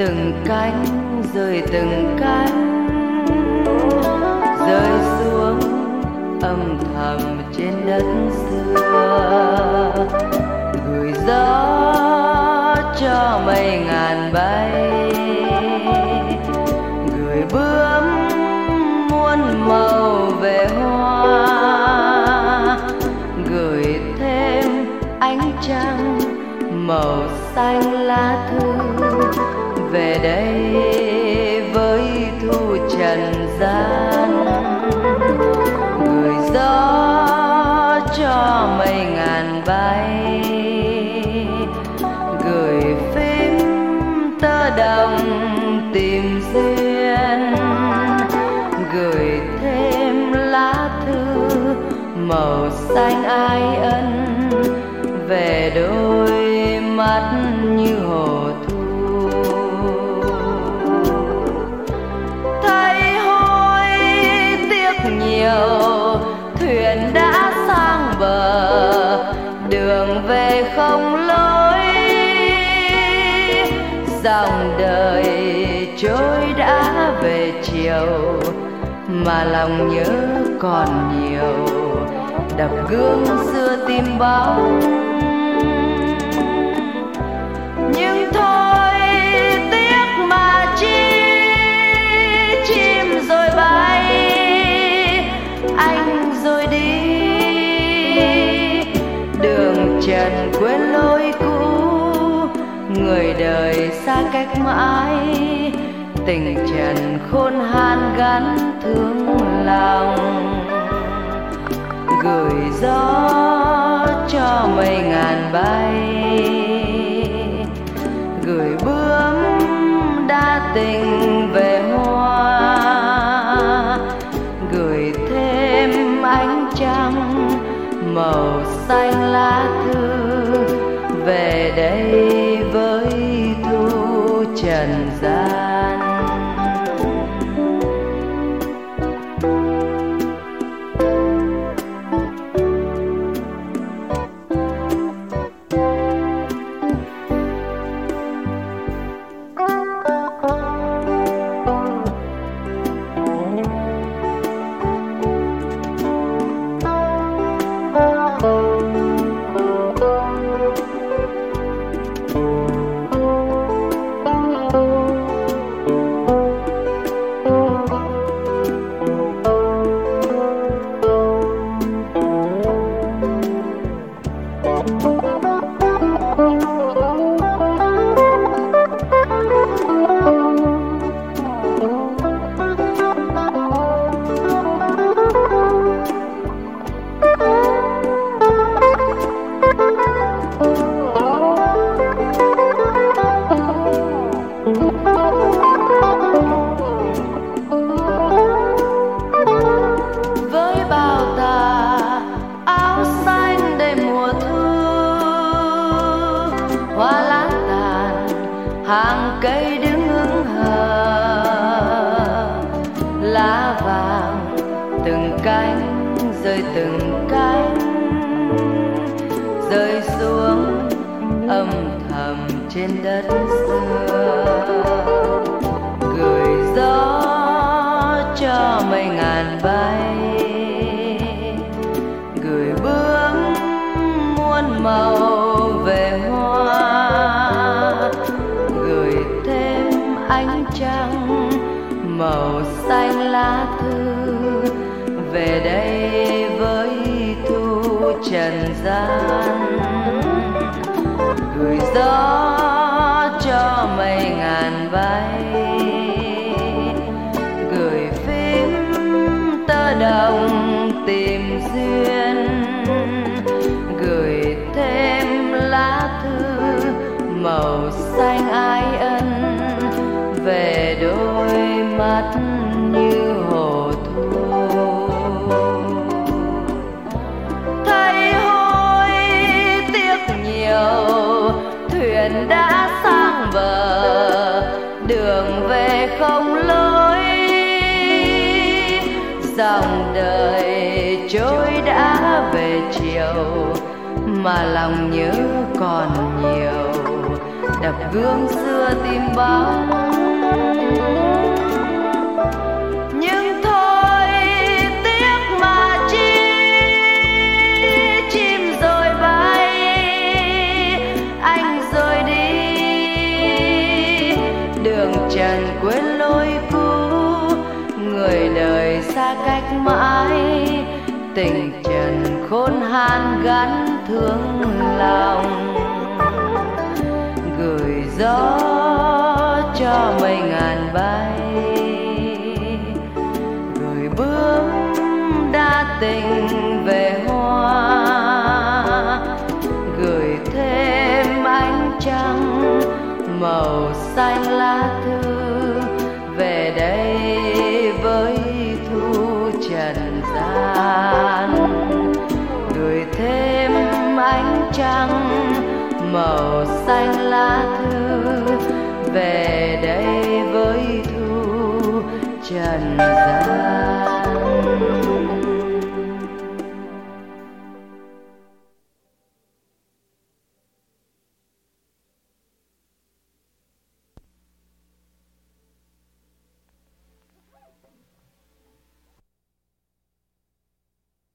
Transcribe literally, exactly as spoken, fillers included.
từng cánh rơi từng cánh rơi xuống âm thầm trên đất xưa, gửi gió cho mây ngàn bay, gửi bướm muôn màu về hoa, gửi thêm ánh trăng màu xanh lá thư về đây với thu trần gian, gửi gió cho mây ngàn bay, gửi phím tơ đồng tìm duyên, gửi thêm lá thư màu xanh ái ân về đôi mắt như hồ thu. Thấy hối tiếc nhiều thuyền đã sang bờ, đường về không lối, dòng đời trôi đã về chiều mà lòng nhớ còn nhiều, đập gương xưa tìm bóng. Nhưng thôi tiếc mà chi, chim rồi bay, anh rồi đi, đường trần quên lối cũ, người đời xa cách mãi, tình trần khôn han gắn thương lòng, gửi gió cho mây ngàn bay, gửi bướm đa tình về hoa, gửi thêm ánh trăng màu xanh lá thư về đây với thu trần gian. hàng cây đứng hững hờ, lá vàng từng cánh rơi từng cánh rơi xuống âm thầm trên đất xưa, gửi gió cho mây ngàn bay, gửi bướm muôn màu về hoa, gửi thêm ánh trăng màu xanh lá thư về đây với thu trần gian, gửi gió cho mây ngàn bay, gửi phím tơ đồng tìm duyên, gửi thêm lá thư màu xanh ái ân về đôi mắt như hồ thu. Thấy hối tiếc nhiều thuyền đã sang bờ, đường về không lối, dòng đời trôi đã về chiều mà lòng nhớ còn nhiều, đập gương xưa tìm bóng. Nhưng thôi tiếc mà chi, chim rồi bay, anh rồi đi, đường trần quên lối cũ, người đời xa cách mãi, tình trần khôn han gắn thương lòng. Gửi gió cho mây ngàn bay, gửi bướm đa tình về hoa, gửi thêm ánh trăng màu xanh lá thư về đây với thu trần gian. Gửi thêm ánh trăng màu xanh lá thư về đây với thu trần gian.